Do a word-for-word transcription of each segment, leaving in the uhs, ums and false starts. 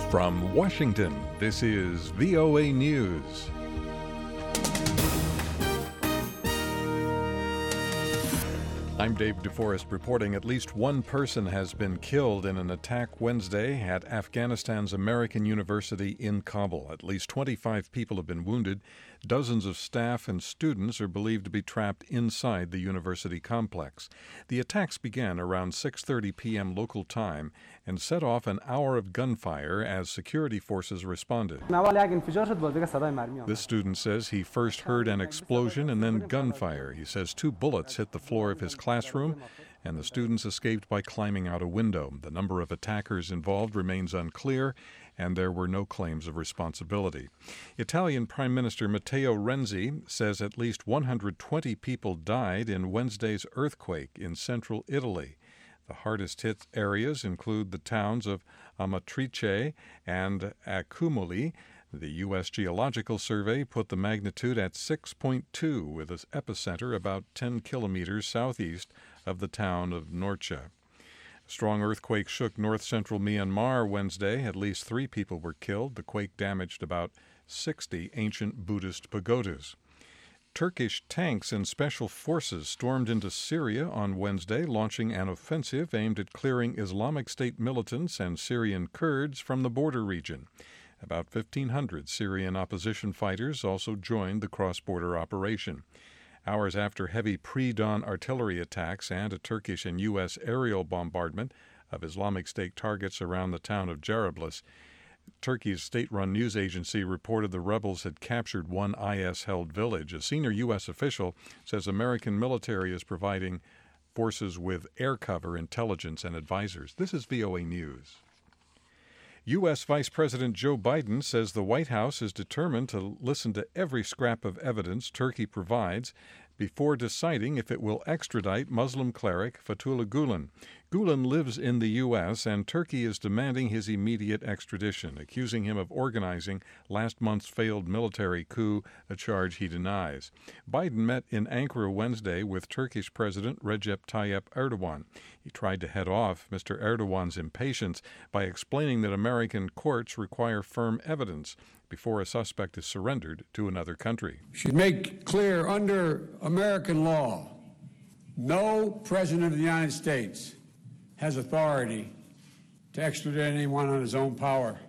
From Washington, this is V O A News. I'm Dave DeForest reporting at least one person has been killed in an attack Wednesday at Afghanistan's American University in Kabul. At least twenty-five people have been wounded. Dozens of staff and students are believed to be trapped inside the university complex. The attacks began around six thirty p.m. local time and set off an hour of gunfire as security forces responded. This student says he first heard an explosion and then gunfire. He says two bullets hit the floor of his classroom, and the students escaped by climbing out a window. The number of attackers involved remains unclear, and there were no claims of responsibility. Italian Prime Minister Matteo Renzi says at least one hundred twenty people died in Wednesday's earthquake in central Italy. The hardest hit areas include the towns of Amatrice and Accumuli. The U S Geological Survey put the magnitude at six point two, with its epicenter about ten kilometers southeast of the town of Norcia. A strong earthquake shook north-central Myanmar Wednesday. At least three people were killed. The quake damaged about sixty ancient Buddhist pagodas. Turkish tanks and special forces stormed into Syria on Wednesday, launching an offensive aimed at clearing Islamic State militants and Syrian Kurds from the border region. About fifteen hundred Syrian opposition fighters also joined the cross-border operation. Hours after heavy pre-dawn artillery attacks and a Turkish and U S aerial bombardment of Islamic State targets around the town of Jarablus, Turkey's state-run news agency reported the rebels had captured one I S-held village. A senior U S official says American military is providing forces with air cover, intelligence, and advisors. This is V O A News. U S. Vice President Joe Biden says the White House is determined to listen to every scrap of evidence Turkey provides before deciding if it will extradite Muslim cleric Fethullah Gulen. Gulen lives in the U S, and Turkey is demanding his immediate extradition, accusing him of organizing last month's failed military coup, a charge he denies. Biden met in Ankara Wednesday with Turkish President Recep Tayyip Erdogan. He tried to head off Mister Erdogan's impatience by explaining that American courts require firm evidence before a suspect is surrendered to another country. Should make clear under American law, no president of the United States has authority to extradite anyone on his own power.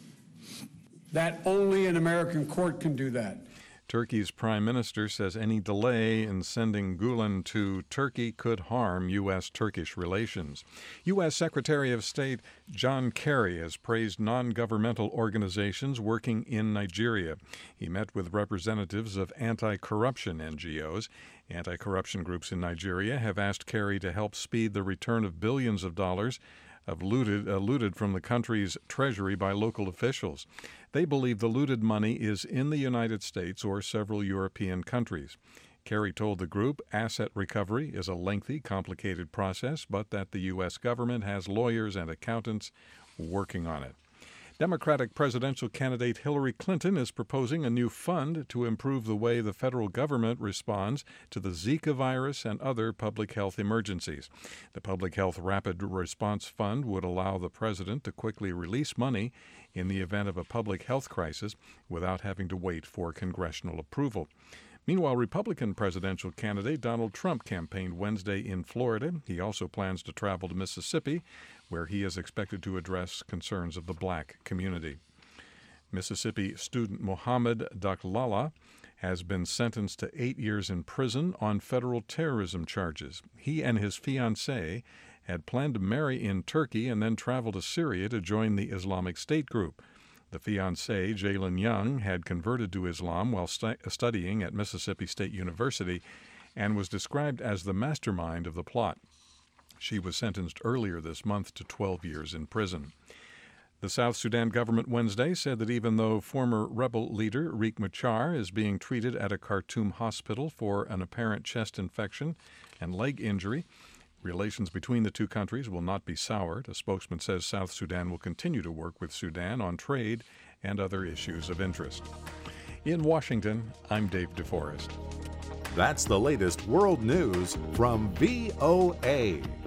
That only an American court can do that. Turkey's prime minister says any delay in sending Gulen to Turkey could harm U S Turkish relations. U S. Secretary of State John Kerry has praised non-governmental organizations working in Nigeria. He met with representatives of anti-corruption N G Os. Anti-corruption groups in Nigeria have asked Kerry to help speed the return of billions of dollars of looted, uh, looted from the country's treasury by local officials. They believe the looted money is in the United States or several European countries. Kerry told the group asset recovery is a lengthy, complicated process, but that the U S government has lawyers and accountants working on it. Democratic presidential candidate Hillary Clinton is proposing a new fund to improve the way the federal government responds to the Zika virus and other public health emergencies. The Public Health Rapid Response Fund would allow the president to quickly release money in the event of a public health crisis without having to wait for congressional approval. Meanwhile, Republican presidential candidate Donald Trump campaigned Wednesday in Florida. He also plans to travel to Mississippi, where he is expected to address concerns of the black community. Mississippi student Mohammed Daklala has been sentenced to eight years in prison on federal terrorism charges. He and his fiancée had planned to marry in Turkey and then travel to Syria to join the Islamic State group. The fiancé, Jalen Young, had converted to Islam while stu- studying at Mississippi State University and was described as the mastermind of the plot. She was sentenced earlier this month to twelve years in prison. The South Sudan government Wednesday said that even though former rebel leader Riek Machar is being treated at a Khartoum hospital for an apparent chest infection and leg injury, relations between the two countries will not be soured. A spokesman says South Sudan will continue to work with Sudan on trade and other issues of interest. In Washington, I'm Dave DeForest. That's the latest world news from V O A.